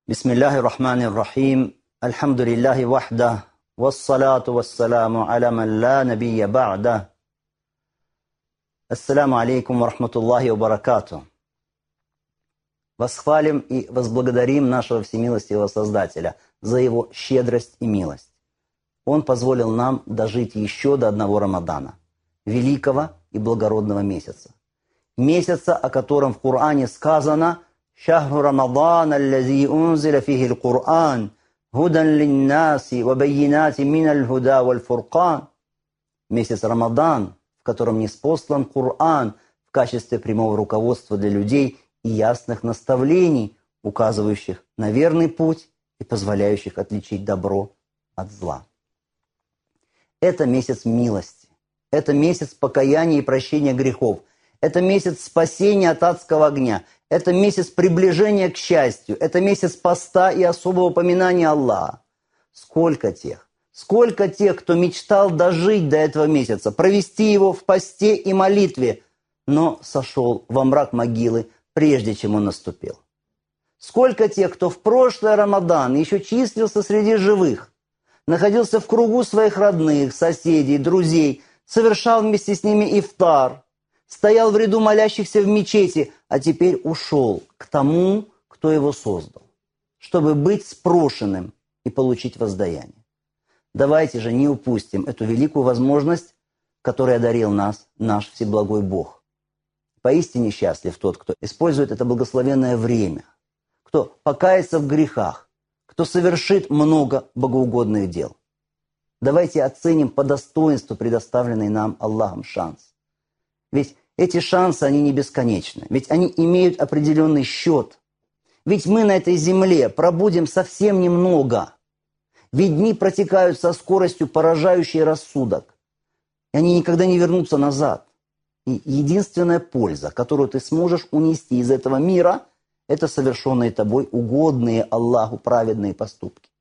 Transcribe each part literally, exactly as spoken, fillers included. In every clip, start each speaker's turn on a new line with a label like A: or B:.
A: Бисмиллахи рахмани рахим. Альхамдулиллахи вахда. Вассалату вассаламу аля ман ла набия ба'да. Ассаламу алейкум ва рахматуллахи ва баракату. Восхвалим и возблагодарим нашего всемилостивого Создателя за Его щедрость и милость. Он позволил нам дожить еще до одного Рамадана, великого и благородного месяца. Месяца, о котором в Коране сказано «Шахру Рамадан, аллази унзиля фихи л-Кур'ан, худан линнаси, ва байинати миналь худа валь фуркан». Месяц Рамадан, в котором ниспослан Коран в качестве прямого руководства для людей и ясных наставлений, указывающих на верный путь и позволяющих отличить добро от зла. Это месяц милости, это месяц покаяния и прощения грехов, это месяц спасения от адского огня, это месяц приближения к счастью, это месяц поста и особого упоминания Аллаха. Сколько тех, сколько тех, кто мечтал дожить до этого месяца, провести его в посте и молитве, но сошел во мрак могилы, прежде чем он наступил. Сколько тех, кто в прошлый Рамадан еще числился среди живых, находился в кругу своих родных, соседей, друзей, совершал вместе с ними ифтар, стоял в ряду молящихся в мечети, а теперь ушел к тому, кто его создал, чтобы быть спрошенным и получить воздаяние. Давайте же не упустим эту великую возможность, которой одарил нас наш Всеблагой Бог. Поистине счастлив тот, кто использует это благословенное время, кто покается в грехах, кто совершит много богоугодных дел. Давайте оценим по достоинству предоставленный нам Аллахом шанс. Ведь эти шансы, они не бесконечны. Ведь они имеют определенный счет. Ведь мы на этой земле пробудем совсем немного. Ведь дни протекают со скоростью, поражающей рассудок. И они никогда не вернутся назад. И единственная польза, которую ты сможешь унести из этого мира, это совершенные тобой угодные Аллаху праведные поступки.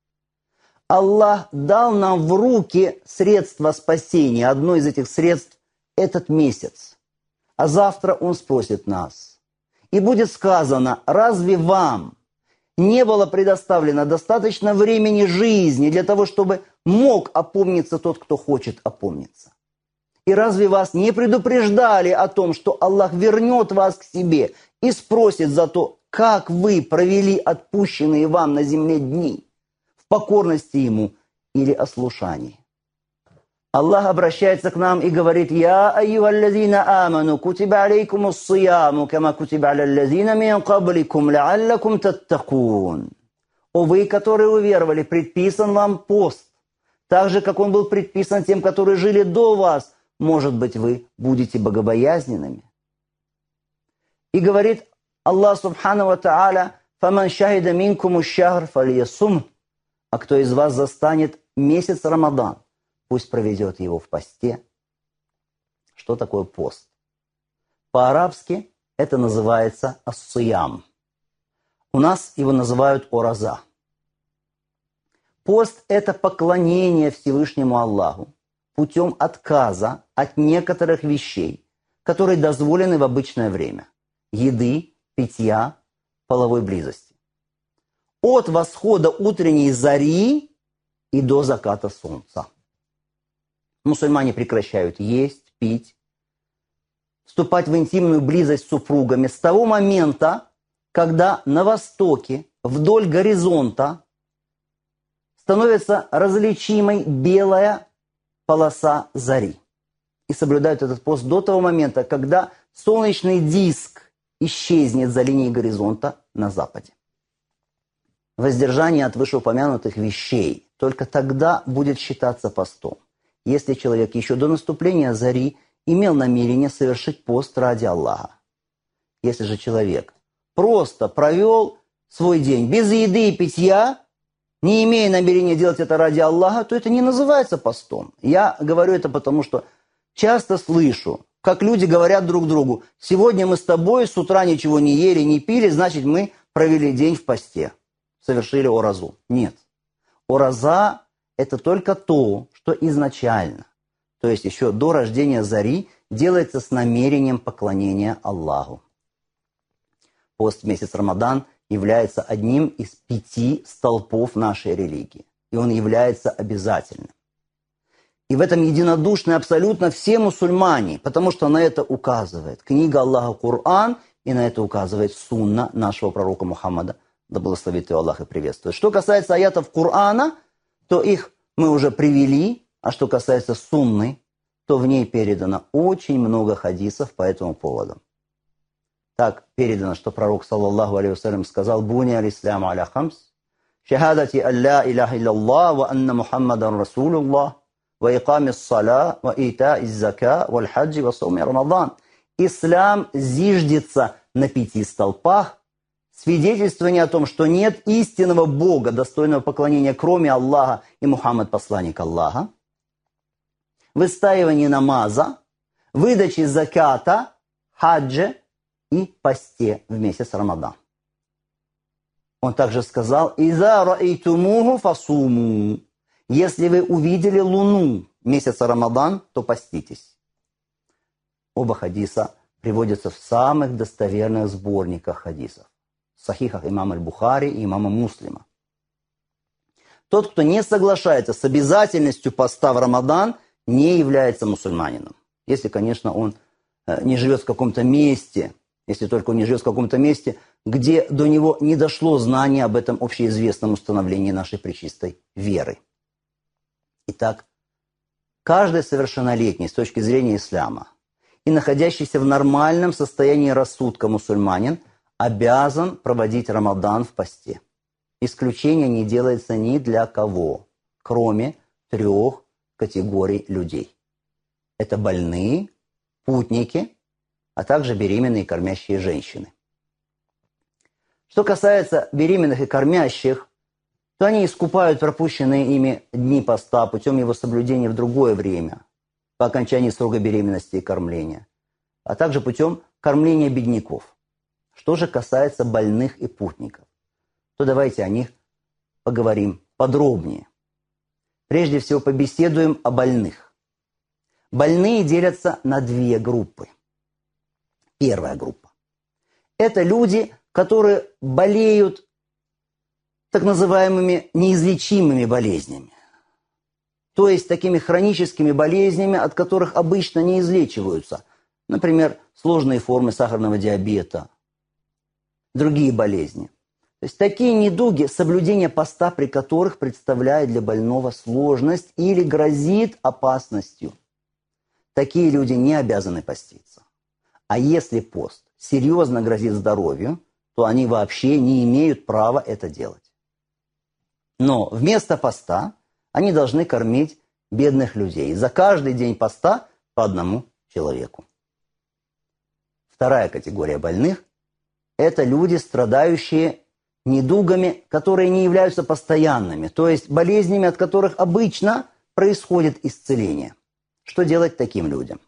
A: Аллах дал нам в руки средства спасения. Одно из этих средств – этот месяц. А завтра Он спросит нас. И будет сказано, разве вам не было предоставлено достаточно времени жизни для того, чтобы мог опомниться тот, кто хочет опомниться? И разве вас не предупреждали о том, что Аллах вернет вас к себе и спросит за то, как вы провели отпущенные вам на земле дни, в покорности Ему или ослушании? Аллах обращается к нам и говорит: «Я айюхаллазина аману, кутиба алейкумус сияму, кама кутиба аляллазина мин кабликум, лааллакум таттакун». О вы, которые уверовали, предписан вам пост, так же, как он был предписан тем, которые жили до вас. Может быть, вы будете богобоязненными. И говорит Аллах субхану ва тааля: «Фаман шахида минкуму шахр фальясум». А кто из вас застанет месяц Рамадан, пусть проведет его в посте. Что такое пост? По-арабски это называется ас-сиям. У нас его называют ораза. Пост – это поклонение Всевышнему Аллаху путем отказа от некоторых вещей, которые дозволены в обычное время – еды, питья, половой близости. От восхода утренней зари и до заката солнца. Мусульмане прекращают есть, пить, вступать в интимную близость с супругами с того момента, когда на востоке, вдоль горизонта, становится различимой белая полоса зари. И соблюдают этот пост до того момента, когда солнечный диск исчезнет за линией горизонта на западе. Воздержание от вышеупомянутых вещей только тогда будет считаться постом, если человек еще до наступления зари имел намерение совершить пост ради Аллаха. Если же человек просто провел свой день без еды и питья, не имея намерения делать это ради Аллаха, то это не называется постом. Я говорю это потому, что часто слышу, как люди говорят друг другу: «Сегодня мы с тобой с утра ничего не ели, не пили, значит, мы провели день в посте, совершили оразу». Нет. Ораза – это только то, что изначально, то есть еще до рождения зари, делается с намерением поклонения Аллаху. Пост в месяц Рамадан является одним из пяти столпов нашей религии. И он является обязательным. И в этом единодушны абсолютно все мусульмане, потому что на это указывает книга Аллаха Коран, и на это указывает сунна нашего пророка Мухаммада, да благословит его Аллах и приветствует. Что касается аятов Корана, то их мы уже привели, а что касается сунны, то в ней передано очень много хадисов по этому поводу. Так передано, что пророк, саллаллаху алейхи вассалям, сказал: «Буни аль-исляму аля хамс, шахадати алла илляха илляллах, ва анна Мухаммадан Расулуллах, ва иками ссаля, ва ита из-зака, валь хаджи, ва сауми Рамадан». Ислам зиждется на пяти столпах: свидетельствование о том, что нет истинного Бога, достойного поклонения, кроме Аллаха, и Мухаммад посланник Аллаха, выстаивание намаза, выдачи заката, хаджа и посте в месяц Рамадан. Он также сказал: «Иза раайтумуху фасуму». Если вы увидели луну месяца Рамадан, то поститесь. Оба хадиса приводятся в самых достоверных сборниках хадисов, в сахихах имама аль-Бухари и имама Муслима. Тот, кто не соглашается с обязательностью поста в Рамадан, не является мусульманином. Если, конечно, он не живет в каком-то месте, если только он не живет в каком-то месте, где до него не дошло знание об этом общеизвестном установлении нашей пречистой веры. Итак, каждый совершеннолетний с точки зрения ислама и находящийся в нормальном состоянии рассудка мусульманин обязан проводить Рамадан в посте. Исключение не делается ни для кого, кроме трех категорий людей. Это больные, путники, а также беременные и кормящие женщины. Что касается беременных и кормящих, то они искупают пропущенные ими дни поста путем его соблюдения в другое время, по окончании срока беременности и кормления, а также путем кормления бедняков. Что же касается больных и путников, то давайте о них поговорим подробнее. Прежде всего побеседуем о больных. Больные делятся на две группы. Первая группа – это люди, которые болеют так называемыми неизлечимыми болезнями. То есть такими хроническими болезнями, от которых обычно не излечиваются. Например, сложные формы сахарного диабета, другие болезни. То есть такие недуги, соблюдение поста при которых представляет для больного сложность или грозит опасностью. Такие люди не обязаны поститься. А если пост серьезно грозит здоровью, то они вообще не имеют права это делать. Но вместо поста они должны кормить бедных людей. За каждый день поста по одному человеку. Вторая категория больных – это люди, страдающие недугами, которые не являются постоянными, то есть болезнями, от которых обычно происходит исцеление. Что делать таким людям?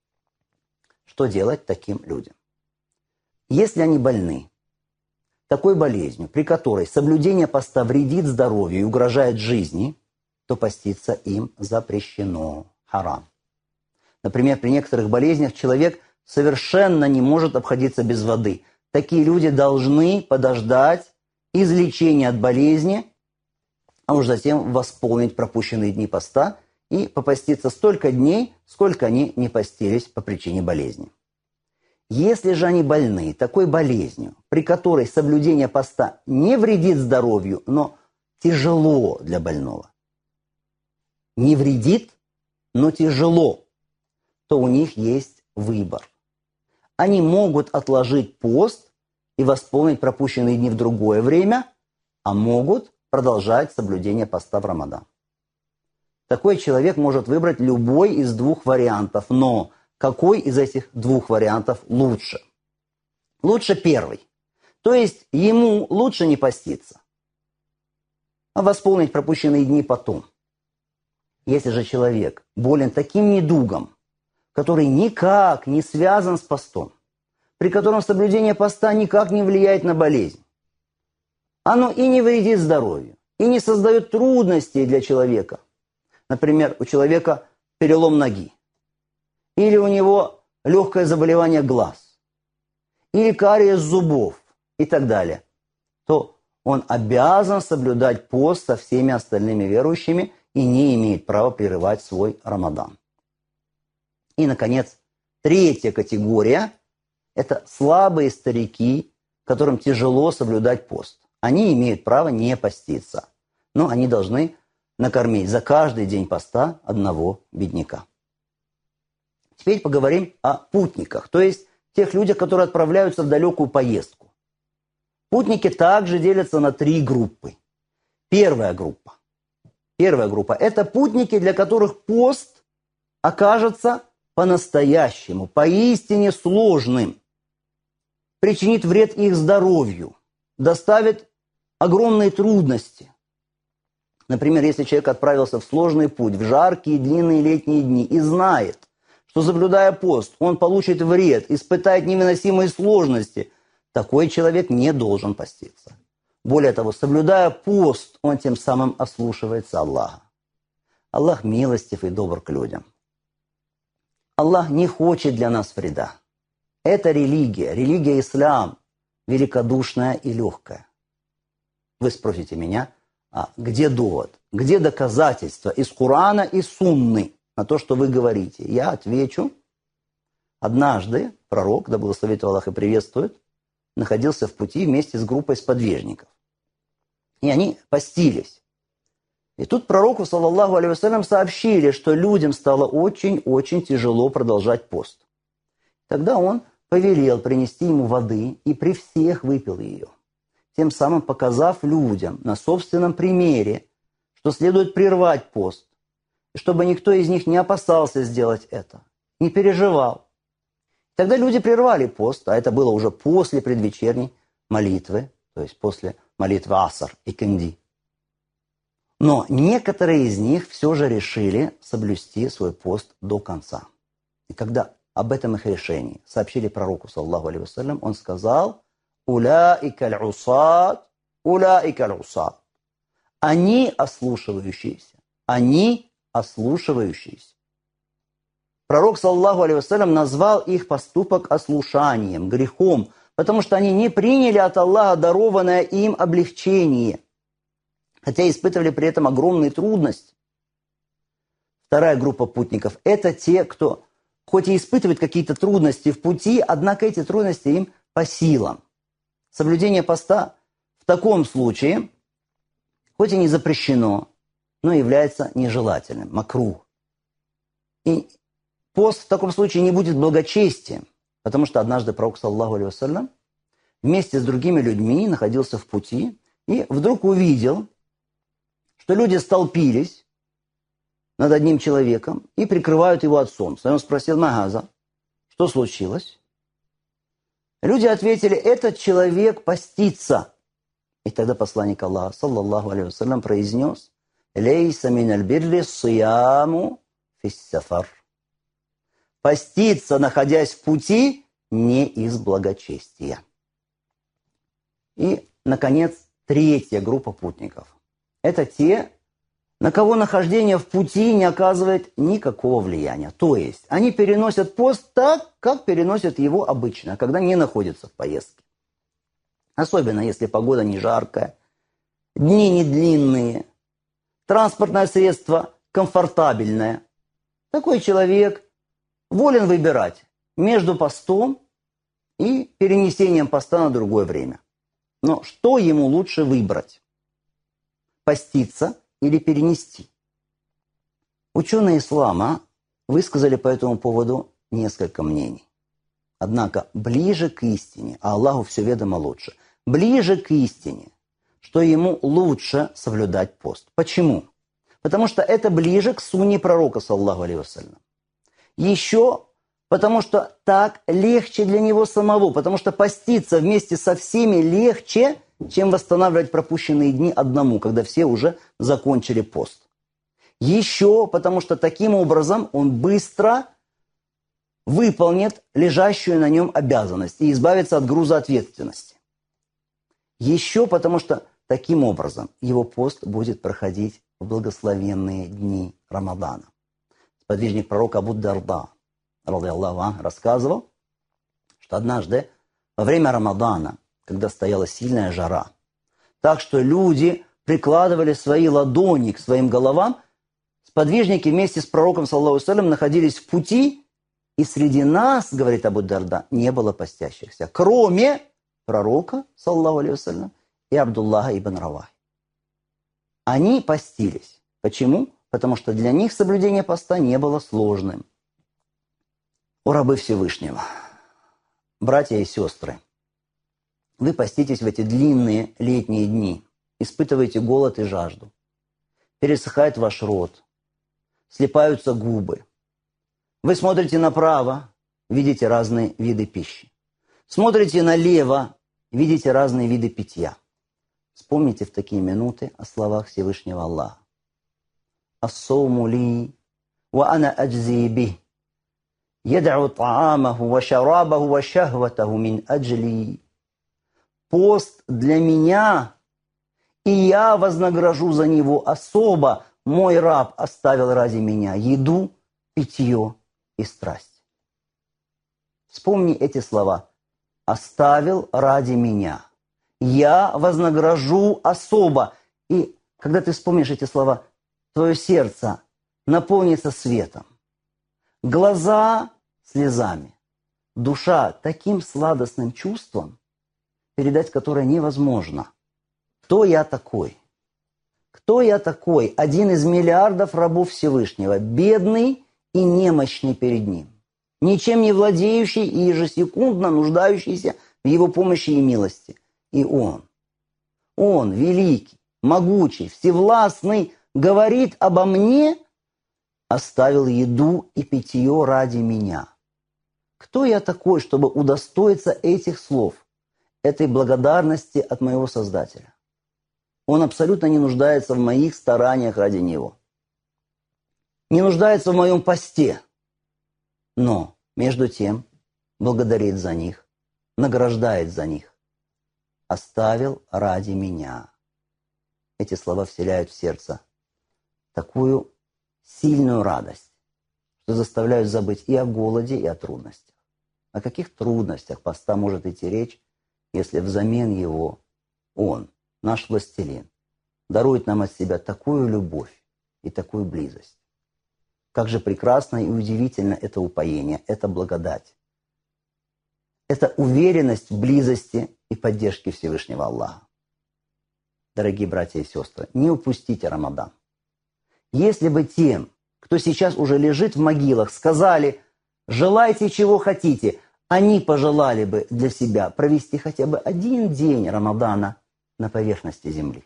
A: Что делать таким людям? Если они больны такой болезнью, при которой соблюдение поста вредит здоровью и угрожает жизни, то поститься им запрещено. Харам. Например, при некоторых болезнях человек совершенно не может обходиться без воды. Такие люди должны подождать излечения от болезни, а уж затем восполнить пропущенные дни поста и попаститься столько дней, сколько они не постились по причине болезни. Если же они больны такой болезнью, при которой соблюдение поста не вредит здоровью, но тяжело для больного, не вредит, но тяжело, то у них есть выбор. Они могут отложить пост и восполнить пропущенные дни в другое время, а могут продолжать соблюдение поста в Рамадан. Такой человек может выбрать любой из двух вариантов, но какой из этих двух вариантов лучше? Лучше первый. То есть ему лучше не поститься, а восполнить пропущенные дни потом. Если же человек болен таким недугом, который никак не связан с постом, при котором соблюдение поста никак не влияет на болезнь, оно и не вредит здоровью, и не создает трудностей для человека. Например, у человека перелом ноги, или у него легкое заболевание глаз, или кариес зубов и так далее. то он обязан соблюдать пост со всеми остальными верующими и не имеет права прерывать свой Рамадан. И, наконец, третья категория – это слабые старики, которым тяжело соблюдать пост. Они имеют право не поститься, но они должны накормить за каждый день поста одного бедняка. Теперь поговорим о путниках, то есть тех людях, которые отправляются в далекую поездку. Путники также делятся на три группы. Первая группа. Первая группа – это путники, для которых пост окажется по-настоящему, поистине сложным, причинит вред их здоровью, доставит огромные трудности. Например, если человек отправился в сложный путь, в жаркие длинные летние дни и знает, что, соблюдая пост, он получит вред, испытает невыносимые сложности, такой человек не должен поститься. Более того, соблюдая пост, он тем самым ослушивается Аллаха. Аллах милостив и добр к людям. Аллах не хочет для нас вреда. Это религия, религия ислам, великодушная и легкая. Вы спросите меня, а где довод, где доказательства из Корана и Сунны на то, что вы говорите? Я отвечу. Однажды пророк, да благословит Аллах и приветствует, находился в пути вместе с группой сподвижников. И они постились. И тут пророку, саллаллаху алейхи вассалям, сообщили, что людям стало очень-очень тяжело продолжать пост. Тогда он повелел принести ему воды и при всех выпил ее, тем самым показав людям на собственном примере, что следует прервать пост, чтобы никто из них не опасался сделать это, не переживал. Тогда люди прервали пост, а это было уже после предвечерней молитвы, то есть после молитвы Аср и Кинди. Но некоторые из них все же решили соблюсти свой пост до конца. И когда об этом их решении сообщили пророку, саллаллаху алейхи вассалям, он сказал: «Уляика аль-усат, уляика аль-усат». Они ослушивающиеся, они ослушивающиеся. Пророк, саллаллаху алейхи вассалям, назвал их поступок ослушанием, грехом, потому что они не приняли от Аллаха дарованное им облегчение, хотя испытывали при этом огромные трудности. Вторая группа путников – это те, кто хоть и испытывает какие-то трудности в пути, однако эти трудности им по силам. Соблюдение поста в таком случае, хоть и не запрещено, но является нежелательным, макрух. И пост в таком случае не будет благочестием, потому что однажды пророк, саллаллаху алейхи вассалям, вместе с другими людьми находился в пути и вдруг увидел, что люди столпились над одним человеком и прикрывают его от солнца. И он спросил: «Магаза, что случилось?» Люди ответили: «Этот человек постится». И тогда посланник Аллаха, саллаллаху алейхи вассалям, произнес: «Лейса миналь бирри сияму фис-сафар». Поститься, находясь в пути, не из благочестия. И, наконец, третья группа путников. Это те, на кого нахождение в пути не оказывает никакого влияния. То есть они переносят пост так, как переносят его обычно, когда не находятся в поездке. Особенно, если погода не жаркая, дни не длинные, транспортное средство комфортабельное. Такой человек волен выбирать между постом и перенесением поста на другое время. Но что ему лучше выбрать? Поститься или перенести? Ученые ислама высказали по этому поводу несколько мнений. Однако ближе к истине, а Аллаху все ведомо лучше, ближе к истине, что ему лучше соблюдать пост. Почему? Потому что это ближе к сунне пророка, саллаллаху алейхи вассалям. Еще потому что так легче для него самого, потому что поститься вместе со всеми легче, чем восстанавливать пропущенные дни одному, когда все уже закончили пост. Еще потому что таким образом он быстро выполнит лежащую на нем обязанность и избавится от груза ответственности. Еще потому что таким образом его пост будет проходить в благословенные дни Рамадана. Сподвижник пророка Абу Дарда, радийаллаху анху, рассказывал, что однажды во время Рамадана, когда стояла сильная жара, Так что люди прикладывали свои ладони к своим головам. Сподвижники вместе с пророком, саллаллаху алейхи ва саллям, находились в пути, и среди нас, говорит Абу Дарда, не было постящихся, кроме пророка, саллаллаху алейхи ва саллям, и Абдуллаха ибн Равахи. Они постились. Почему? Потому что для них соблюдение поста не было сложным. О рабы Всевышнего, братья и сестры, вы поститесь в эти длинные летние дни, испытываете голод и жажду, пересыхает ваш рот, слипаются губы. Вы смотрите направо, видите разные виды пищи. Смотрите налево, видите разные виды питья. Вспомните в такие минуты о словах Всевышнего Аллаха. «Ас-сауму ли, ва ана аджзи бих, яд'у та'амаху ва шарабаху ва шахватаху мин аджли». Пост для меня, и я вознагражу за него особо. Мой раб оставил ради меня еду, питье и страсть. Вспомни эти слова. Оставил ради меня. Я вознагражу особо. И когда ты вспомнишь эти слова, твое сердце наполнится светом. Глаза слезами. Душа таким сладостным чувством, передать которое невозможно. Кто я такой? Кто я такой? Один из миллиардов рабов Всевышнего, бедный и немощный перед Ним, ничем не владеющий и ежесекундно нуждающийся в Его помощи и милости. И Он, Он, великий, могучий, всевластный, говорит обо мне, оставил еду и питье ради меня. Кто я такой, чтобы удостоиться этих слов, этой благодарности от моего Создателя? Он абсолютно не нуждается в моих стараниях ради Него. Не нуждается в моем посте. Но, между тем, благодарит за них, награждает за них. Оставил ради меня. Эти слова вселяют в сердце такую сильную радость, что заставляют забыть и о голоде, и о трудностях. О каких трудностях поста может идти речь, если взамен его Он, наш властелин, дарует нам от себя такую любовь и такую близость. Как же прекрасно и удивительно это упоение, это благодать. Это уверенность в близости и поддержке Всевышнего Аллаха. Дорогие братья и сестры, не упустите Рамадан. Если бы тем, кто сейчас уже лежит в могилах, сказали: желайте чего хотите, они пожелали бы для себя провести хотя бы один день Рамадана на поверхности земли.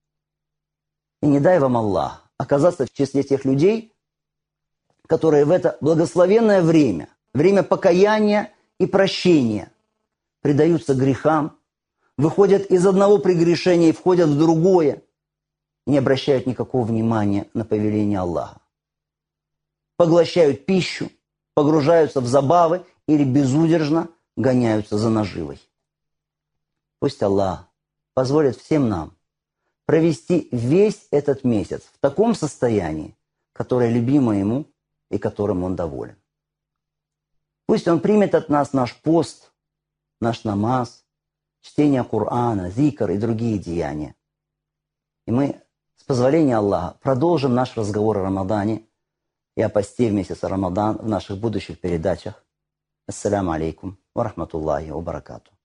A: И не дай вам Аллах оказаться в числе тех людей, которые в это благословенное время, время покаяния и прощения, предаются грехам, выходят из одного прегрешения и входят в другое, и не обращают никакого внимания на повеление Аллаха. Поглощают пищу, погружаются в забавы или безудержно гоняются за наживой. Пусть Аллах позволит всем нам провести весь этот месяц в таком состоянии, которое любимо Ему и которым Он доволен. Пусть Он примет от нас наш пост, наш намаз, чтение Корана, зикр и другие деяния. И мы, с позволения Аллаха, продолжим наш разговор о Рамадане и о посте в месяц Рамадан в наших будущих передачах. Ассаляму алейкум ва рахматуллахи ва баракатух.